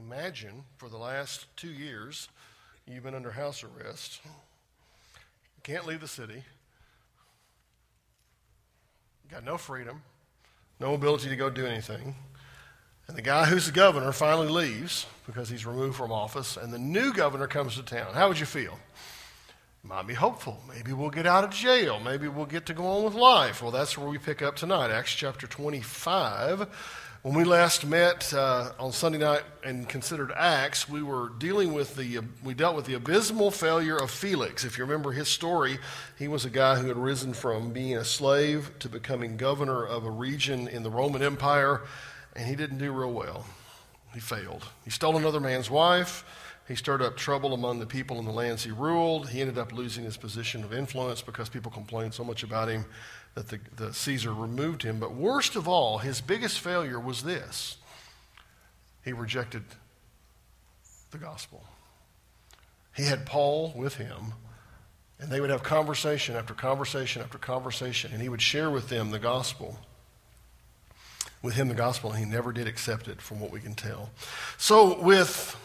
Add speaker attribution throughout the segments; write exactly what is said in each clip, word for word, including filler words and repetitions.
Speaker 1: Imagine for the last two years you've been under house arrest. You can't leave the city. You got no freedom, no ability to go do anything. And the guy who's the governor finally leaves because he's removed from office, and the new governor comes to town. How would you feel? You might be hopeful. Maybe we'll get out of jail. Maybe we'll get to go on with life. Well, that's where we pick up tonight, Acts chapter twenty-five. When we last met uh, on Sunday night and considered Acts, we were dealing with the, uh, we dealt with the abysmal failure of Felix. If you remember his story, he was a guy who had risen from being a slave to becoming governor of a region in the Roman Empire, and he didn't do real well. He failed. He stole another man's wife. He stirred up trouble among the people in the lands he ruled. He ended up losing his position of influence because people complained so much about him that the, the Caesar removed him. But worst of all, his biggest failure was this. He rejected the gospel. He had Paul with him, and they would have conversation after conversation after conversation, and he would share with them the gospel. With him the gospel, and he never did accept it from what we can tell. So with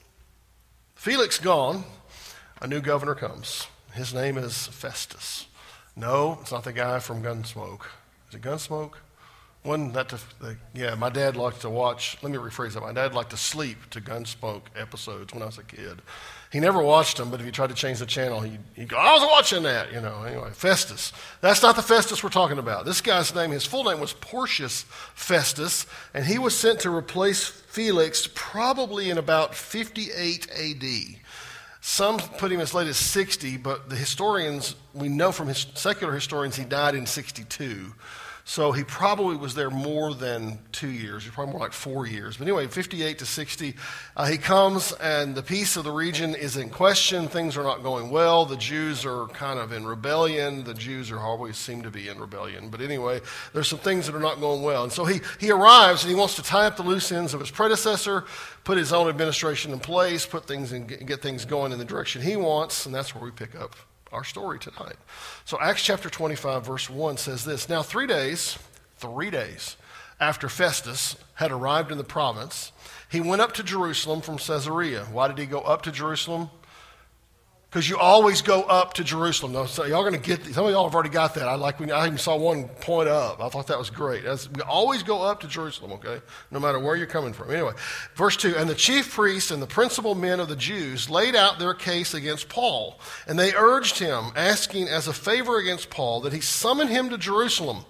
Speaker 1: Felix gone, a new governor comes. His name is Festus. No, it's not the guy from Gunsmoke. Is it Gunsmoke? Wasn't that the, the, yeah, my dad liked to watch, let me rephrase that. My dad liked to sleep to Gunsmoke episodes when I was a kid. He never watched them, but if you tried to change the channel, he'd, he'd go, I was watching that, you know. Anyway, Festus. That's not the Festus we're talking about. This guy's name, his full name was Porcius Festus, and he was sent to replace Felix probably in about fifty-eight A D. Some put him as late as sixty, but the historians, we know from his secular historians, he died in sixty-two. So he probably was there more than two years. He's probably more like four years. But anyway, fifty-eight to sixty, uh, he comes, and the peace of the region is in question. Things are not going well. The Jews are kind of in rebellion. The Jews are always seem to be in rebellion. But anyway, there's some things that are not going well. And so he, he arrives, and he wants to tie up the loose ends of his predecessor, put his own administration in place, put things in, get things going in the direction he wants, and that's where we pick up our story tonight. So Acts chapter twenty-five, verse one says this. Now three days, three days after Festus had arrived in the province, he went up to Jerusalem from Caesarea. Why did he go up to Jerusalem? Because you always go up to Jerusalem. No, so y'all are going to get, some of y'all have already got that. I like when I even saw one point up. I thought that was great. That's, we always go up to Jerusalem, okay? No matter where you're coming from. Anyway, verse two, and the chief priests and the principal men of the Jews laid out their case against Paul, and they urged him, asking as a favor against Paul that he summon him to Jerusalem,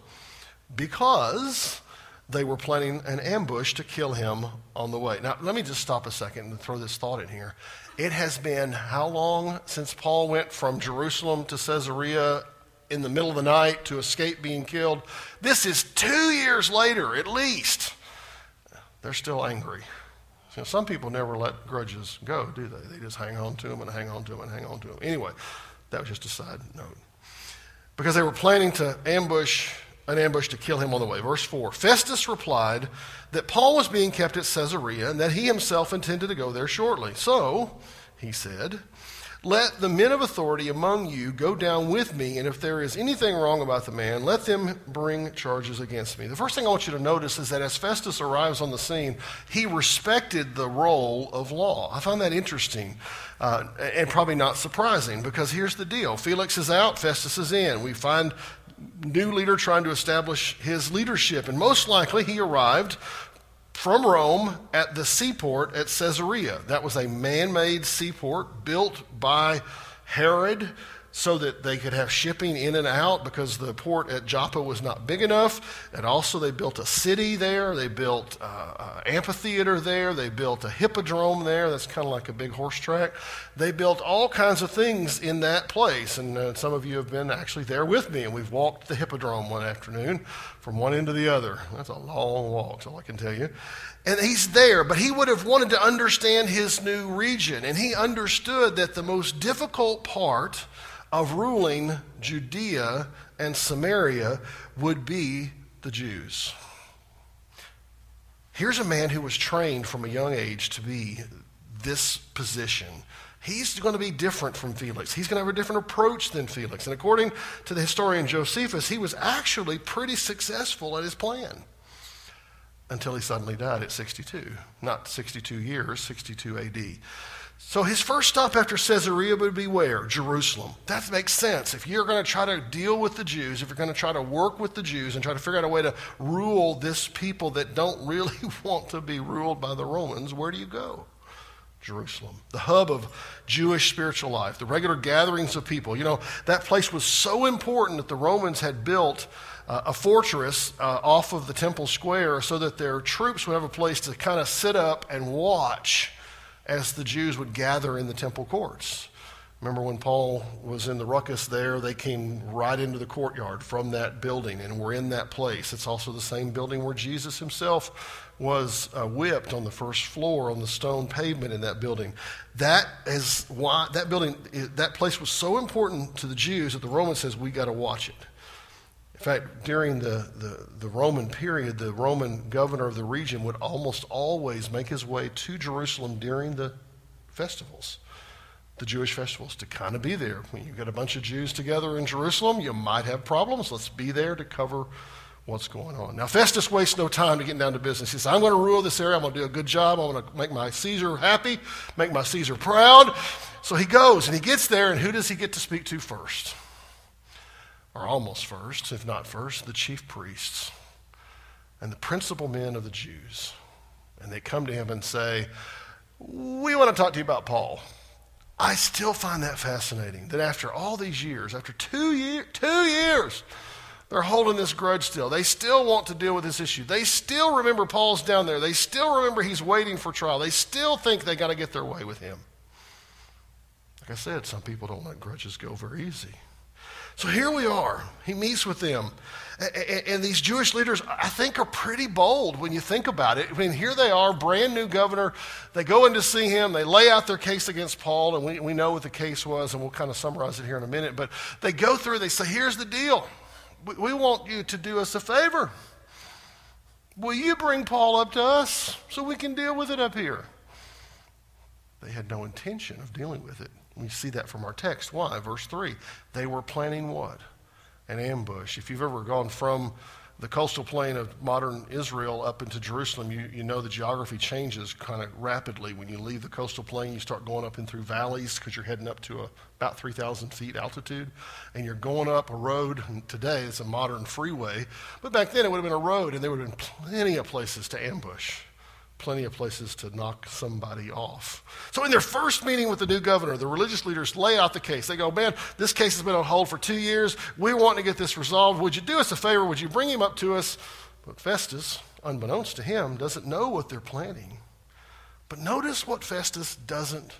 Speaker 1: because they were planning an ambush to kill him on the way. Now, let me just stop a second and throw this thought in here. It has been how long since Paul went from Jerusalem to Caesarea in the middle of the night to escape being killed? This is two years later, at least. They're still angry. You know, some people never let grudges go, do they? They just hang on to them and hang on to them and hang on to them. Anyway, that was just a side note. Because they were planning to ambush an ambush to kill him on the way. Verse four, Festus replied that Paul was being kept at Caesarea and that he himself intended to go there shortly. So, he said, let the men of authority among you go down with me, and if there is anything wrong about the man, let them bring charges against me. The first thing I want you to notice is that as Festus arrives on the scene, he respected the role of law. I find that interesting uh, and probably not surprising, because here's the deal. Felix is out, Festus is in. We find new leader trying to establish his leadership, and most likely he arrived from Rome at the seaport at Caesarea. That was a man-made seaport built by Herod so that they could have shipping in and out, because the port at Joppa was not big enough. And also they built a city there. They built uh, an amphitheater there. They built a hippodrome there. That's kind of like a big horse track. They built all kinds of things in that place. And uh, some of you have been actually there with me, and we've walked the hippodrome one afternoon from one end to the other. That's a long walk, that's all I can tell you. And he's there, but he would have wanted to understand his new region. And he understood that the most difficult part of ruling Judea and Samaria would be the Jews. Here's a man who was trained from a young age to be this position. He's going to be different from Felix. He's going to have a different approach than Felix. And according to the historian Josephus, he was actually pretty successful at his plan. until he suddenly died at sixty-two. Not sixty-two years, sixty-two A D. So his first stop after Caesarea would be where? Jerusalem. That makes sense. If you're going to try to deal with the Jews, if you're going to try to work with the Jews and try to figure out a way to rule this people that don't really want to be ruled by the Romans, where do you go? Jerusalem, the hub of Jewish spiritual life, the regular gatherings of people. You know, that place was so important that the Romans had built uh, a fortress uh, off of the temple square so that their troops would have a place to kind of sit up and watch as the Jews would gather in the temple courts. Remember when Paul was in the ruckus there, they came right into the courtyard from that building and were in that place. It's also the same building where Jesus himself was uh, whipped on the first floor on the stone pavement in that building. That is why that building, that place was so important to the Jews that the Roman says, we got to watch it. In fact, during the, the, the Roman period, the Roman governor of the region would almost always make his way to Jerusalem during the festivals, the Jewish festivals, to kind of be there. When you've got a bunch of Jews together in Jerusalem, you might have problems. Let's be there to cover what's going on. Now, Festus wastes no time to get down to business. He says, I'm going to rule this area. I'm going to do a good job. I'm going to make my Caesar happy, make my Caesar proud. So he goes, and he gets there, and who does he get to speak to first? Or almost first, if not first, the chief priests and the principal men of the Jews. And they come to him and say, we want to talk to you about Paul. I still find that fascinating, that after all these years, after two, year, two years, they're holding this grudge still. They still want to deal with this issue. They still remember Paul's down there. They still remember he's waiting for trial. They still think they got to get their way with him. Like I said, some people don't let grudges go very easy. So here we are. He meets with them. And these Jewish leaders, I think, are pretty bold when you think about it. I mean, here they are, brand new governor. They go in to see him. They lay out their case against Paul, and we, we know what the case was, and we'll kind of summarize it here in a minute. But they go through, they say, here's the deal. We, we want you to do us a favor. Will you bring Paul up to us so we can deal with it up here? They had no intention of dealing with it. We see that from our text. Why? Verse three. They were planning what? An ambush. If you've ever gone from the coastal plain of modern Israel up into Jerusalem, you, you know the geography changes kind of rapidly. When you leave the coastal plain, you start going up in through valleys because you're heading up to a, about three thousand feet altitude. And you're going up a road. And today, it's a modern freeway. But back then, it would have been a road, and there would have been plenty of places to ambush. Plenty of places to knock somebody off. So in their first meeting with the new governor, the religious leaders lay out the case. They go, man, this case has been on hold for two years. We want to get this resolved. Would you do us a favor? Would you bring him up to us? But Festus, unbeknownst to him, doesn't know what they're planning. But notice what Festus doesn't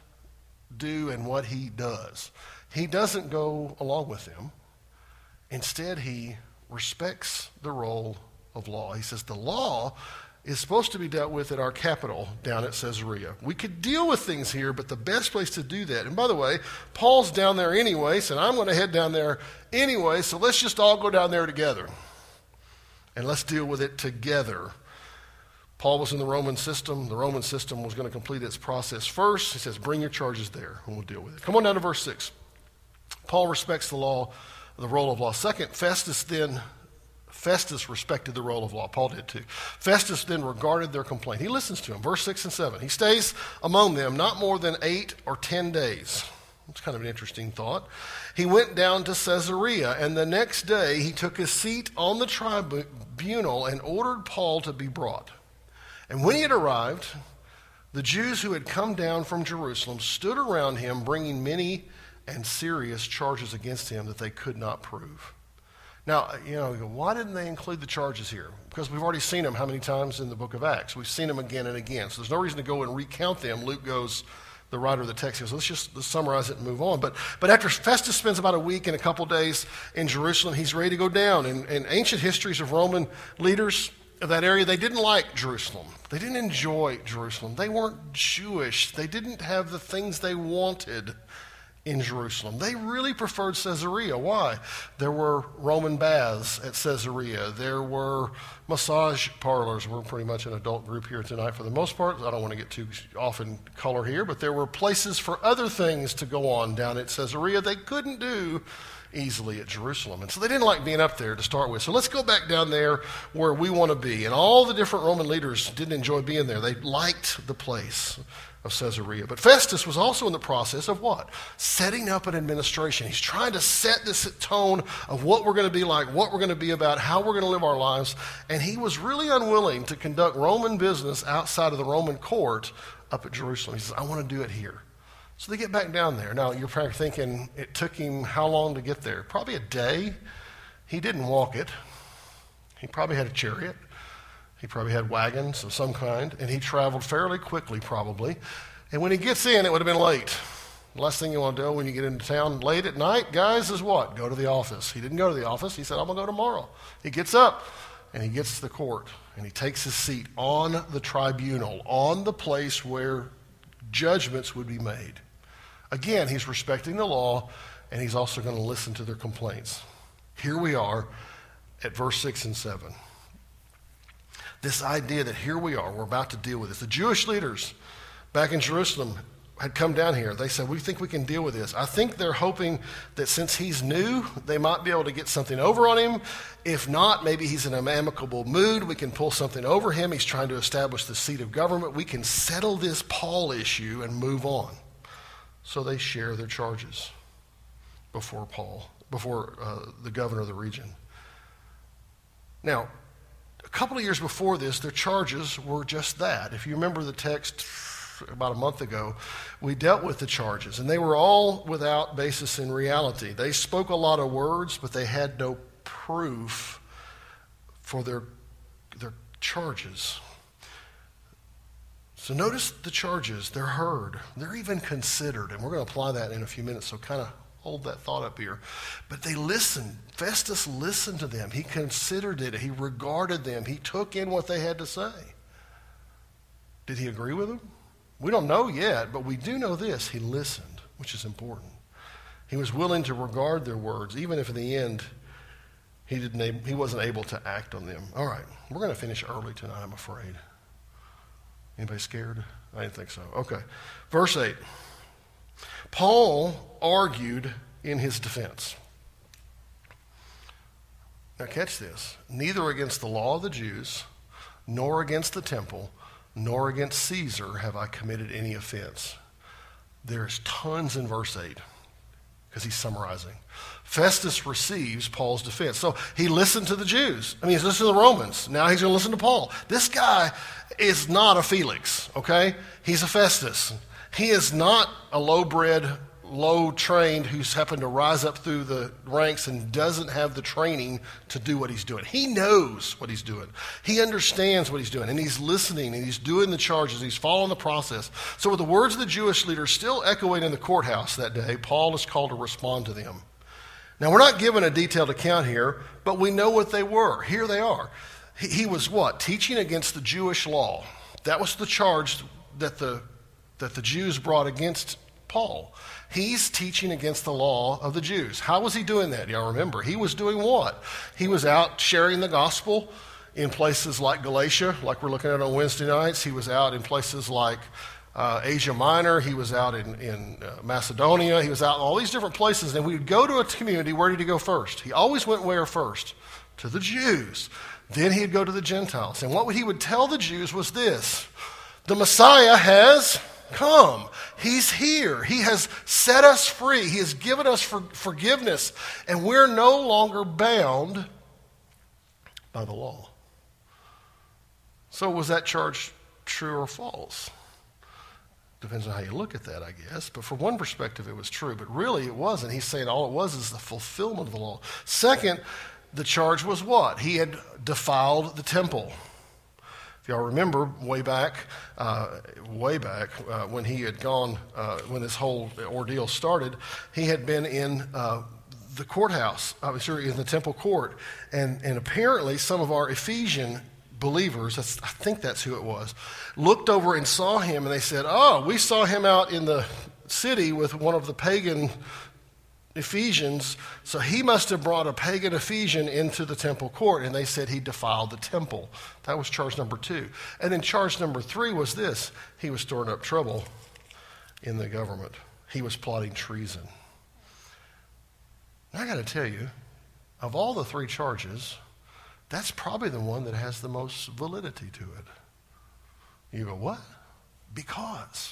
Speaker 1: do and what he does. He doesn't go along with them. Instead, he respects the role of law. He says the law is supposed to be dealt with at our capital down at Caesarea. We could deal with things here, but the best place to do that, and by the way, Paul's down there anyway, so I'm going to head down there anyway, so let's just all go down there together. And let's deal with it together. Paul was in the Roman system. The Roman system was going to complete its process first. He says, bring your charges there, and we'll deal with it. Come on down to verse six. Paul respects the law, the role of law. Second, Festus then Festus respected the role of law. Paul did too. Festus then regarded their complaint. He listens to him. Verse six and seven. He stays among them not more than eight or ten days. It's kind of an interesting thought. He went down to Caesarea, and the next day he took his seat on the tribunal and ordered Paul to be brought. And when he had arrived, the Jews who had come down from Jerusalem stood around him, bringing many and serious charges against him that they could not prove. Now, you know, why didn't they include the charges here? Because we've already seen them how many times in the book of Acts? We've seen them again and again. So there's no reason to go and recount them. Luke goes, the writer of the text goes, let's just let's summarize it and move on. But but after Festus spends about a week and a couple days in Jerusalem, he's ready to go down. And, and ancient histories of Roman leaders of that area, they didn't like Jerusalem. They didn't enjoy Jerusalem. They weren't Jewish. They didn't have the things they wanted in Jerusalem. They really preferred Caesarea. Why? There were Roman baths at Caesarea. There were massage parlors. We're pretty much an adult group here tonight for the most part. I don't want to get too off in color here, but there were places for other things to go on down at Caesarea they couldn't do easily at Jerusalem. And so they didn't like being up there to start with. So let's go back down there where we want to be. And all the different Roman leaders didn't enjoy being there. They liked the place of Caesarea. But Festus was also in the process of what? Setting up an administration. He's trying to set this tone of what we're going to be like, what we're going to be about, how we're going to live our lives. And he was really unwilling to conduct Roman business outside of the Roman court up at Jerusalem. He says, I want to do it here. So they get back down there. Now, you're probably thinking, it took him how long to get there? Probably a day. He didn't walk it. He probably had a chariot. He probably had wagons of some kind, and he traveled fairly quickly, probably. And when he gets in, it would have been late. The last thing you want to do when you get into town late at night, guys, is what? Go to the office. He didn't go to the office. He said, I'm going to go tomorrow. He gets up, and he gets to the court, and he takes his seat on the tribunal, on the place where judgments would be made. Again, he's respecting the law, and he's also going to listen to their complaints. Here we are at verse six and seven. This idea that here we are, we're about to deal with this. The Jewish leaders back in Jerusalem had come down here. They said, we think we can deal with this. I think they're hoping that since he's new, they might be able to get something over on him. If not, maybe he's in an amicable mood. We can pull something over him. He's trying to establish the seat of government. We can settle this Paul issue and move on. So they share their charges before Paul, before uh, the governor of the region. Now, a couple of years before this, their charges were just that. If you remember the text about a month ago, we dealt with the charges, and they were all without basis in reality. They spoke a lot of words, but they had no proof for their, their charges. So notice the charges. They're heard. They're even considered, and we're going to apply that in a few minutes, so kind of hold that thought up here. But they listened. Festus listened to them. He considered it. He regarded them. He took in what they had to say. Did he agree with them? We don't know yet, but we do know this. He listened, which is important. He was willing to regard their words, even if in the end he didn't. He wasn't able to act on them. All right, we're going to finish early tonight, I'm afraid. Anybody scared? I didn't think so. Okay. Verse eight. Paul argued in his defense. Now catch this. Neither against the law of the Jews, nor against the temple, nor against Caesar have I committed any offense. There's tons in verse eight because he's summarizing. Festus receives Paul's defense. So he listened to the Jews. I mean, he's listening to the Romans. Now he's going to listen to Paul. This guy is not a Felix, okay? He's a Festus. He is not a low-bred, low-trained who's happened to rise up through the ranks and doesn't have the training to do what he's doing. He knows what he's doing. He understands what he's doing, and he's listening, and he's doing the charges. He's following the process. So with the words of the Jewish leaders still echoing in the courthouse that day, Paul is called to respond to them. Now, we're not given a detailed account here, but we know what they were. Here they are. He, he was what? Teaching against the Jewish law. That was the charge that the that the Jews brought against Paul. He's teaching against the law of the Jews. How was he doing that? Y'all remember? He was doing what? He was out sharing the gospel in places like Galatia, like we're looking at on Wednesday nights. He was out in places like uh, Asia Minor. He was out in, in uh, Macedonia. He was out in all these different places. And we would go to a community. Where did he go first? He always went where first? To the Jews. Then he'd go to the Gentiles. And what he would tell the Jews was this: the Messiah has come. He's here. He has set us free. He has given us for forgiveness. And we're no longer bound by the law. So was that charge true or false? Depends on how you look at that, I guess. But from one perspective, it was true. But really, it wasn't. He's saying all it was is the fulfillment of the law. Second, the charge was what? He had defiled the temple. If y'all remember, way back, uh, way back uh, when he had gone, uh, when this whole ordeal started, he had been in uh, the courthouse, I'm sure in the temple court, and, and apparently some of our Ephesian believers, that's, I think that's who it was, looked over and saw him, and they said, oh, we saw him out in the city with one of the pagan Ephesians, so he must have brought a pagan Ephesian into the temple court, and they said he defiled the temple. That was charge number two. And then charge number three was this: he was stirring up trouble in the government. He was plotting treason. I got to tell you, of all the three charges, that's probably the one that has the most validity to it. You go, what? Because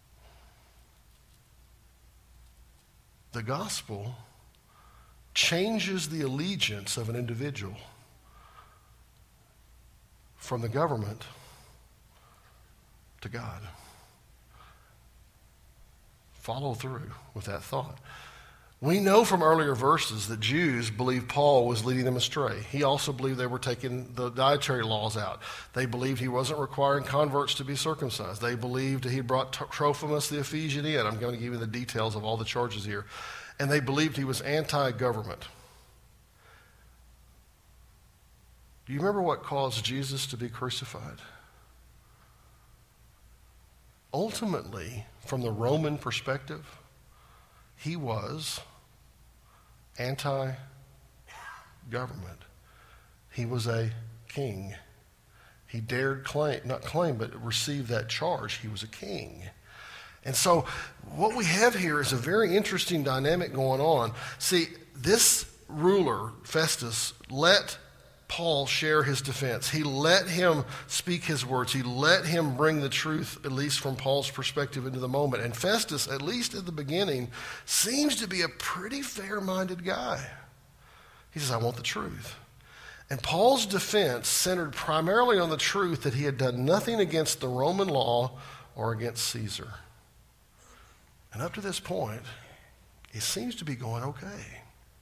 Speaker 1: the gospel changes the allegiance of an individual from the government to God. Follow through with that thought. We know from earlier verses that Jews believed Paul was leading them astray. He also believed they were taking the dietary laws out. They believed he wasn't requiring converts to be circumcised. They believed he brought Trophimus the Ephesian in. I'm going to give you the details of all the charges here. And they believed he was anti-government. Do you remember what caused Jesus to be crucified? Ultimately, from the Roman perspective, he was anti-government. He was a king. He dared claim, not claim, but receive that charge. He was a king. And so what we have here is a very interesting dynamic going on. See, this ruler, Festus, let Paul share his defense. He let him speak his words. He let him bring the truth, at least from Paul's perspective, into the moment. And Festus, at least at the beginning, seems to be a pretty fair-minded guy. He says, I want the truth. And Paul's defense centered primarily on the truth that he had done nothing against the Roman law or against Caesar. And up to this point, it seems to be going okay.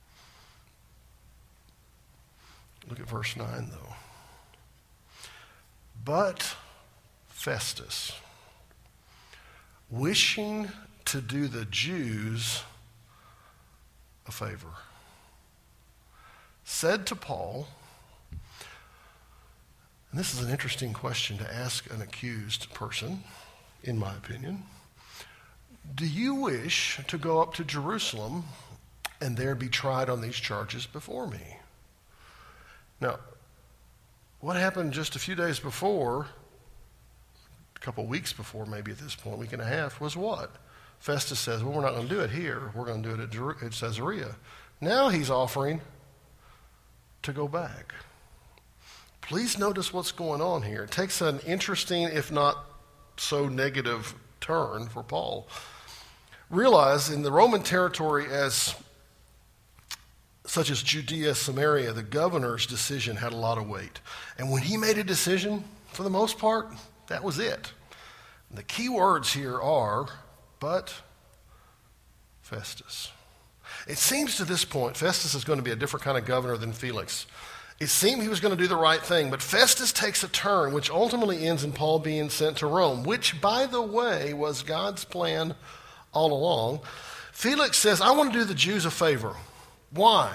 Speaker 1: Look at verse nine, though. But Festus, wishing to do the Jews a favor, said to Paul, and this is an interesting question to ask an accused person, in my opinion, do you wish to go up to Jerusalem and there be tried on these charges before me? Now, what happened just a few days before, a couple weeks before maybe at this point, week and a half, was what? Festus says, well, we're not going to do it here. We're going to do it at, Jer- at Caesarea. Now he's offering to go back. Please notice what's going on here. It takes an interesting, if not so negative, turn for Paul. Realize in the Roman territory as such as Judea, Samaria, the governor's decision had a lot of weight. And when he made a decision, for the most part, that was it. And the key words here are, but Festus. It seems to this point, Festus is going to be a different kind of governor than Felix. It seemed he was going to do the right thing, but Festus takes a turn, which ultimately ends in Paul being sent to Rome, which, by the way, was God's plan all along. Felix says, I want to do the Jews a favor. Why?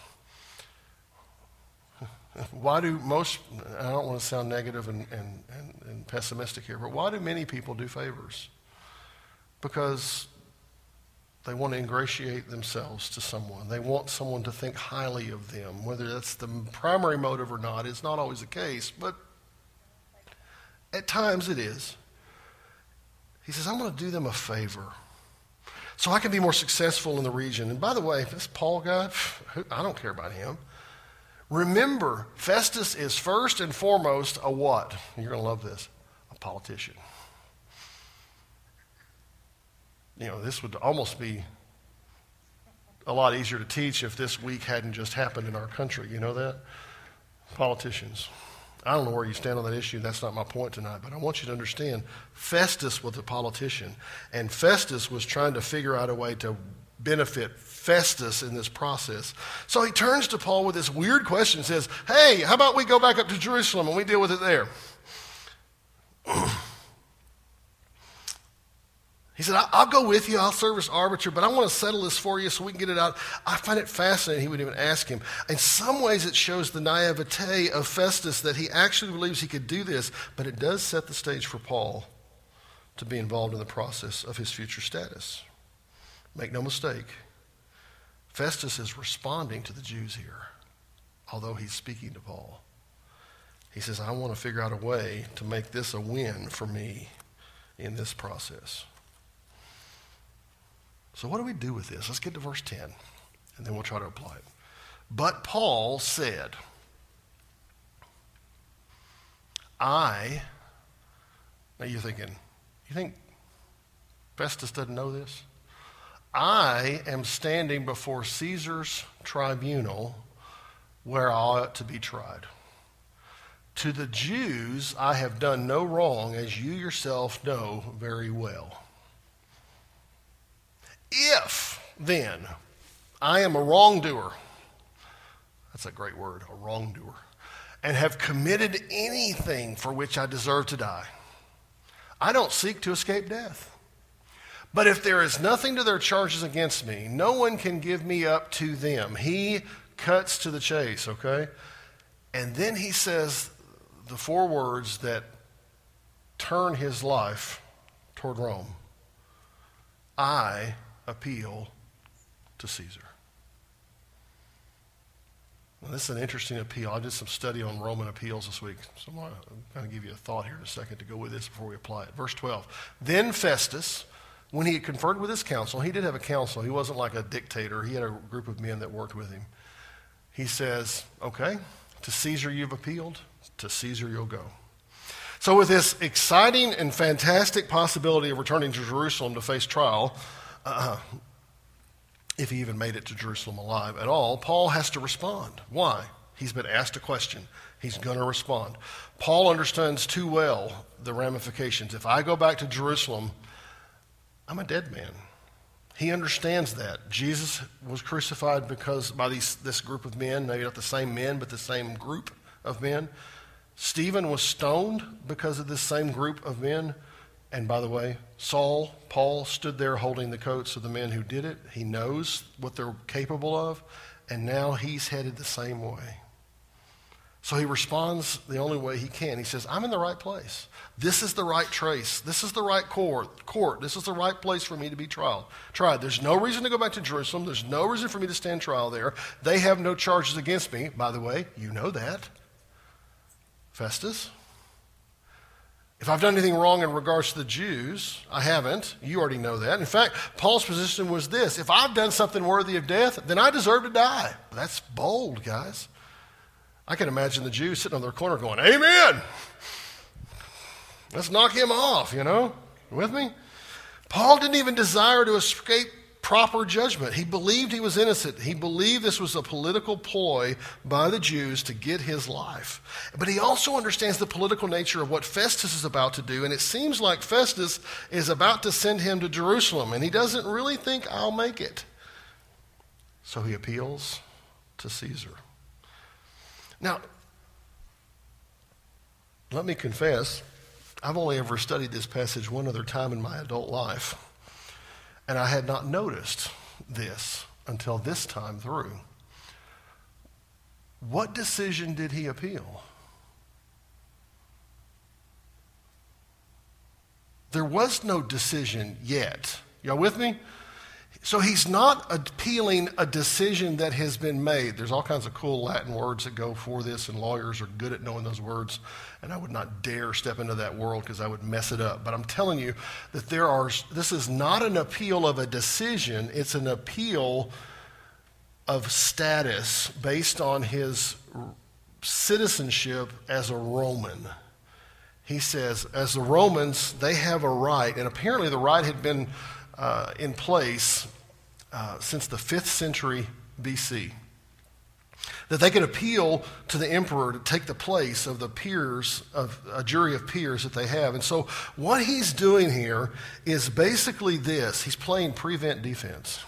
Speaker 1: Why do most, I don't want to sound negative and, and, and, and pessimistic here, but why do many people do favors? Because they want to ingratiate themselves to someone. They want someone to think highly of them. Whether that's the primary motive or not is not always the case, but at times it is. He says, I'm going to do them a favor so I can be more successful in the region. And by the way, this Paul guy, I don't care about him. Remember, Festus is first and foremost a what? You're going to love this. A politician. You know, this would almost be a lot easier to teach if this week hadn't just happened in our country. You know that? Politicians. I don't know where you stand on that issue. That's not my point tonight. But I want you to understand, Festus was a politician. And Festus was trying to figure out a way to benefit Festus in this process. So he turns to Paul with this weird question and says, hey, how about we go back up to Jerusalem and we deal with it there? He said, I'll go with you. I'll serve as arbiter, but I want to settle this for you so we can get it out. I find it fascinating he would even ask him. In some ways, it shows the naivete of Festus that he actually believes he could do this, but it does set the stage for Paul to be involved in the process of his future status. Make no mistake, Festus is responding to the Jews here, although he's speaking to Paul. He says, I want to figure out a way to make this a win for me in this process. So what do we do with this? Let's get to verse ten. And then we'll try to apply it. But Paul said, I, now you're thinking, you think Festus doesn't know this? I am standing before Caesar's tribunal where I ought to be tried. To the Jews I have done no wrong, as you yourself know very well. If, then, I am a wrongdoer, that's a great word, a wrongdoer, and have committed anything for which I deserve to die, I don't seek to escape death. But if there is nothing to their charges against me, no one can give me up to them. He cuts to the chase, okay? And then he says the four words that turn his life toward Rome. I appeal to Caesar. Now, this is an interesting appeal. I did some study on Roman appeals this week, so I'm going to kind of give you a thought here in a second to go with this before we apply it. Verse twelve. Then Festus, when he had conferred with his council, he did have a council. He wasn't like a dictator. He had a group of men that worked with him. He says, okay, to Caesar you've appealed, to Caesar you'll go. So with this exciting and fantastic possibility of returning to Jerusalem to face trial, uh, if he even made it to Jerusalem alive at all, Paul has to respond. Why? He's been asked a question. He's going to respond. Paul understands too well the ramifications. If I go back to Jerusalem, I'm a dead man. He understands that. Jesus was crucified because by these, this group of men, maybe not the same men, but the same group of men. Stephen was stoned because of this same group of men. And by the way, Saul, Paul stood there holding the coats of the men who did it. He knows what they're capable of, and now he's headed the same way. So he responds the only way he can. He says, I'm in the right place. This is the right trace. This is the right court. court. This is the right place for me to be tried. tried. There's no reason to go back to Jerusalem. There's no reason for me to stand trial there. They have no charges against me. By the way, you know that. Festus. If I've done anything wrong in regards to the Jews, I haven't. You already know that. In fact, Paul's position was this. If I've done something worthy of death, then I deserve to die. That's bold, guys. I can imagine the Jews sitting on their corner going, amen. Let's knock him off, you know. With me? Paul didn't even desire to escape proper judgment. He believed he was innocent. He believed this was a political ploy by the Jews to get his life. But he also understands the political nature of what Festus is about to do, and it seems like Festus is about to send him to Jerusalem, and he doesn't really think I'll make it. So he appeals to Caesar. Now, let me confess, I've only ever studied this passage one other time in my adult life. And I had not noticed this until this time through. What decision did he appeal? There was no decision yet. Y'all with me? So he's not appealing a decision that has been made. There's all kinds of cool Latin words that go for this, and lawyers are good at knowing those words. And I would not dare step into that world because I would mess it up. But I'm telling you that there are, this is not an appeal of a decision. It's an appeal of status based on his citizenship as a Roman. He says, as the Romans, they have a right, and apparently the right had been Uh, in place uh, since the fifth century B C, that they could appeal to the emperor to take the place of the peers, of a jury of peers that they have. And so what he's doing here is basically this. He's playing prevent defense,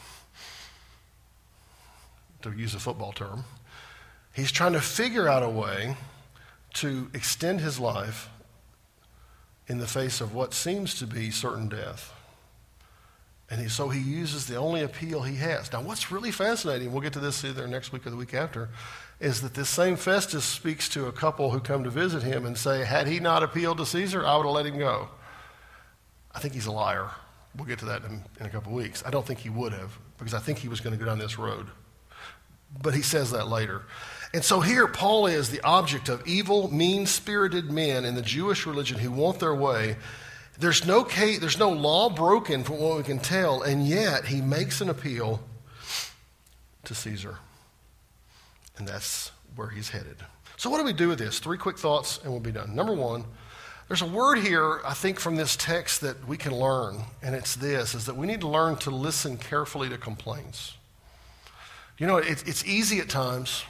Speaker 1: to use a football term. He's trying to figure out a way to extend his life in the face of what seems to be certain death. And he, so he uses the only appeal he has. Now, what's really fascinating, we'll get to this either next week or the week after, is that this same Festus speaks to a couple who come to visit him and say, had he not appealed to Caesar, I would have let him go. I think he's a liar. We'll get to that in, in a couple of weeks. I don't think he would have, because I think he was going to go down this road. But he says that later. And so here Paul is the object of evil, mean-spirited men in the Jewish religion who want their way. There's no case, there's no law broken from what we can tell, and yet he makes an appeal to to Caesar. And that's where he's headed. So what do we do with this? Three quick thoughts and we'll be done. Number one, there's a word here, I think, from this text that we can learn, and it's this, is that we need to learn to listen carefully to complaints. You know, it, it's easy at times,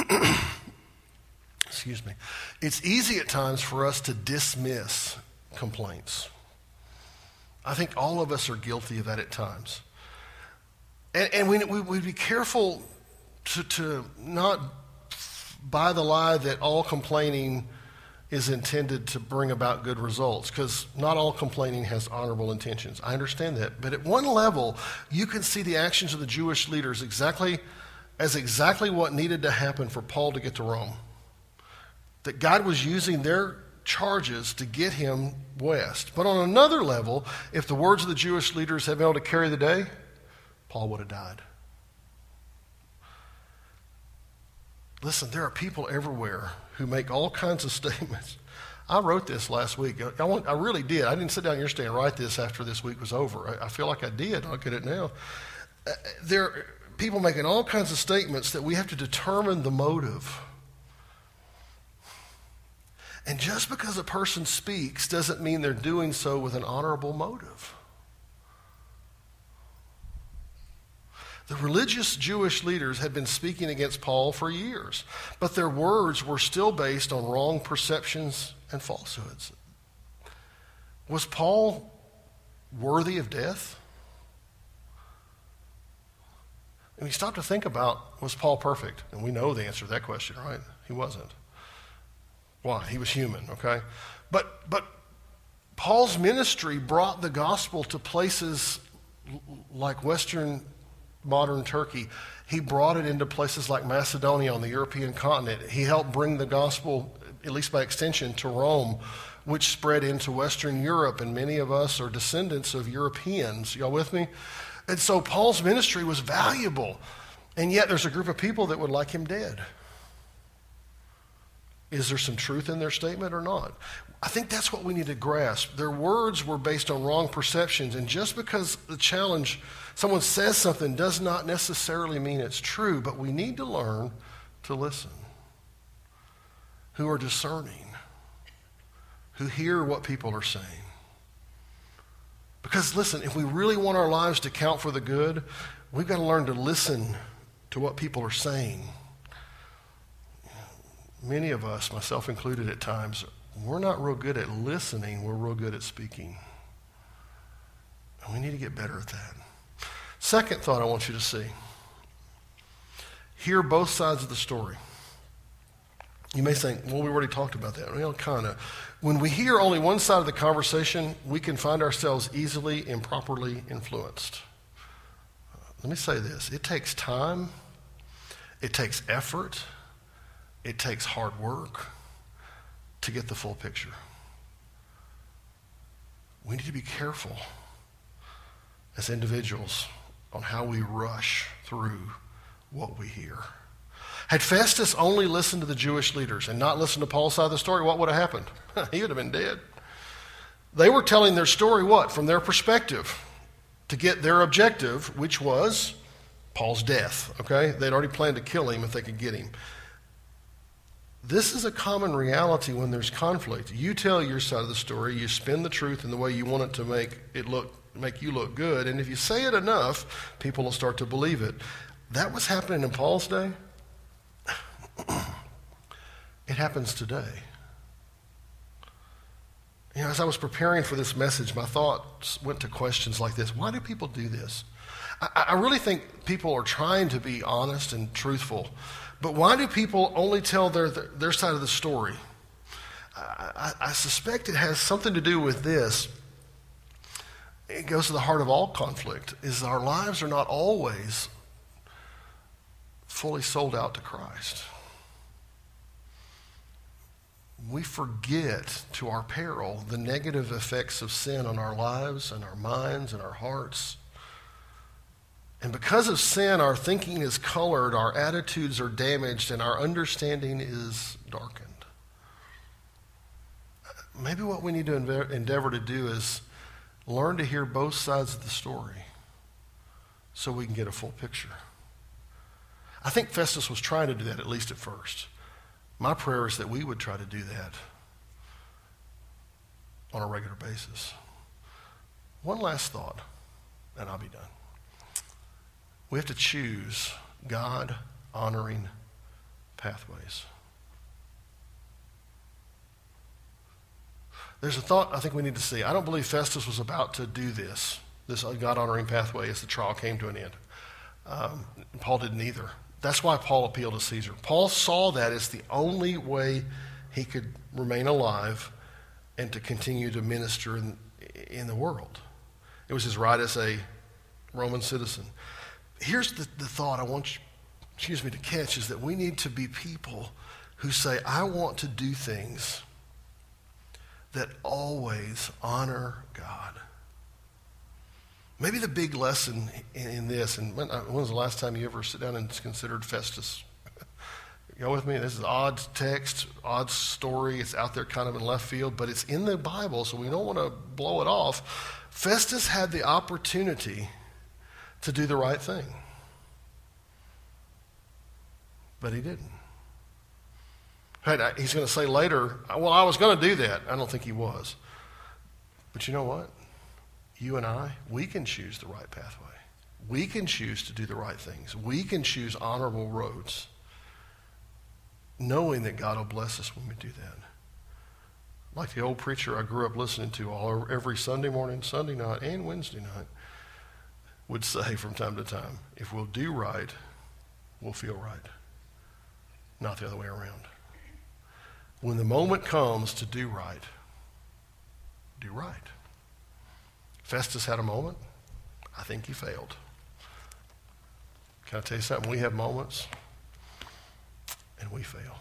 Speaker 1: excuse me, it's easy at times for us to dismiss complaints. I think all of us are guilty of that at times. And, and we, we, we'd be careful to, to not buy the lie that all complaining is intended to bring about good results, because not all complaining has honorable intentions. I understand that. But at one level, you can see the actions of the Jewish leaders exactly as exactly what needed to happen for Paul to get to Rome. That God was using their charges to get him west. But on another level, if the words of the Jewish leaders had been able to carry the day, Paul would have died. Listen, there are people everywhere who make all kinds of statements. I wrote this last week. I, want, I really did. I didn't sit down yesterday and write this after this week was over. I, I feel like I did. Look at it now. Uh, there are people making all kinds of statements that we have to determine the motive. And just because a person speaks doesn't mean they're doing so with an honorable motive. The religious Jewish leaders had been speaking against Paul for years, but their words were still based on wrong perceptions and falsehoods. Was Paul worthy of death? And we stop to think about, was Paul perfect? And we know the answer to that question, right? He wasn't. Why? He was human, okay? But, but Paul's ministry brought the gospel to places like Western modern Turkey. He brought it into places like Macedonia on the European continent. He helped bring the gospel, at least by extension, to Rome, which spread into Western Europe, and many of us are descendants of Europeans. Y'all with me? And so Paul's ministry was valuable, and yet there's a group of people that would like him dead. Is there some truth in their statement or not? I think that's what we need to grasp. Their words were based on wrong perceptions, and just because the challenge, someone says something, does not necessarily mean it's true, but we need to learn to listen. Who are discerning, who hear what people are saying. Because listen, if we really want our lives to count for the good, we've got to learn to listen to what people are saying. Many of us, myself included at times, we're not real good at listening, we're real good at speaking. And we need to get better at that. Second thought I want you to see. Hear both sides of the story. You may think, well, we already talked about that. Well, kind of. When we hear only one side of the conversation, we can find ourselves easily improperly influenced. Let me say this. It takes time. It takes effort. It takes hard work to get the full picture. We need to be careful as individuals on how we rush through what we hear. Had Festus only listened to the Jewish leaders and not listened to Paul's side of the story, what would have happened? He would have been dead. They were telling their story, what? From their perspective, to get their objective, which was Paul's death, okay? They'd already planned to kill him if they could get him. This is a common reality when there's conflict. You tell your side of the story, you spin the truth in the way you want it to make it look, make you look good, and if you say it enough, people will start to believe it. That was happening in Paul's day. It happens today. You know, as I was preparing for this message, my thoughts went to questions like this. Why do people do this? I, I really think people are trying to be honest and truthful, but why do people only tell their, their side of the story? I, I, I suspect it has something to do with this. It goes to the heart of all conflict, is our lives are not always fully sold out to Christ. We forget to our peril the negative effects of sin on our lives and our minds and our hearts. And because of sin, our thinking is colored, our attitudes are damaged, and our understanding is darkened. Maybe what we need to endeavor to do is learn to hear both sides of the story so we can get a full picture. I think Festus was trying to do that, at least at first. My prayer is that we would try to do that on a regular basis. One last thought, and I'll be done. We have to choose God-honoring pathways. There's a thought I think we need to see. I don't believe Festus was about to do this, this God-honoring pathway, as the trial came to an end. Um, Paul didn't either. That's why Paul appealed to Caesar. Paul saw that as the only way he could remain alive and to continue to minister in, in the world. It was his right as a Roman citizen. Here's the, the thought I want you, excuse me, to catch, is that we need to be people who say, I want to do things that always honor God. Maybe the big lesson in, in this, and when, when was the last time you ever sit down and considered Festus? You go with me? This is odd text, odd story. It's out there kind of in left field, but it's in the Bible, so we don't want to blow it off. Festus had the opportunity to do the right thing, but he didn't. He's going to say later, well, I was going to do that. I don't think he was. But you know what? You and I, we can choose the right pathway. We can choose to do the right things. We can choose honorable roads, knowing that God will bless us when we do that. Like the old preacher I grew up listening to all every Sunday morning, Sunday night, and Wednesday night would say from time to time, if we'll do right, we'll feel right. Not the other way around. When the moment comes to do right, do right. Festus had a moment. I think he failed. Can I tell you something? We have moments, and we fail.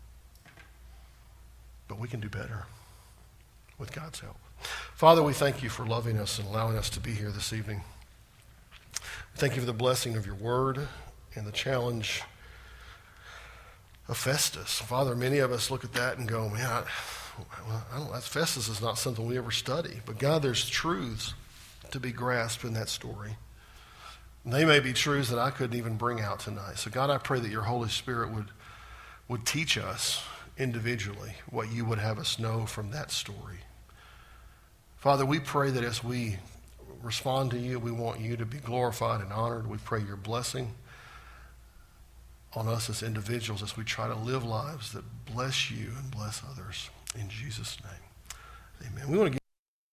Speaker 1: But we can do better with God's help. Father, we thank you for loving us and allowing us to be here this evening. Thank you for the blessing of your word and the challenge of Festus. Father, many of us look at that and go, man, I, well, I don't, Festus is not something we ever study. But God, there's truths to be grasped in that story. And they may be truths that I couldn't even bring out tonight. So God, I pray that your Holy Spirit would, would teach us individually what you would have us know from that story. Father, we pray that as we respond to you, we want you to be glorified and honored. We pray your blessing on us as individuals as we try to live lives that bless you and bless others. In Jesus' name, amen. We want to give